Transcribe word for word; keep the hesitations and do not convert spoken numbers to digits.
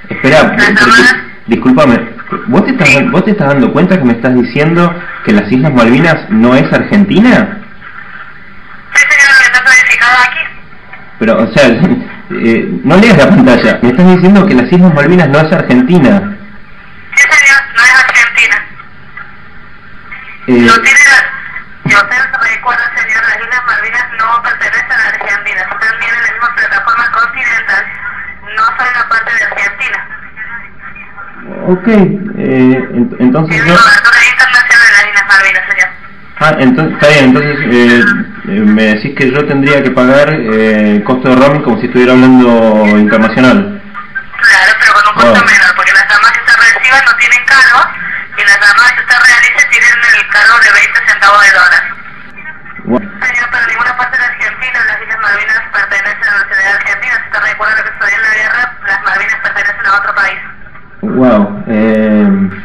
Espera, Las porque, Armadas, discúlpame, ¿vos te, estás, ¿vos te estás dando cuenta que me estás diciendo que las Islas Malvinas no es Argentina? sí señor, que está codificado aquí. Pero, o sea, eh, no leas la pantalla, me estás diciendo que las Islas Malvinas no es Argentina. Sí señor, no es Argentina. Eh, No tiene la... Yo usted recuerda señor, las Islas Malvinas no pertenecen a Argentina, están bien en la misma plataforma continental, no son una parte de Argentina. ok, eh, ent- entonces Tiene yo... cobertura internacional en las Islas Malvinas, señor. Ah, entonces, está bien, entonces eh, eh, me decís que yo tendría que pagar eh, costo de roaming como si estuviera hablando internacional. Claro, pero con un costo Wow. menor, porque las llamadas que usted reciba no tienen cargos y las llamadas que usted realice tienen el cargo de veinte centavos de dólar. Wow. Señor, pero ninguna parte de Argentina, las Islas Malvinas pertenecen a la ciudad de Argentina. Si usted recuerda lo que sucedió en la guerra, las Malvinas pertenecen a otro país. Wow. Eh,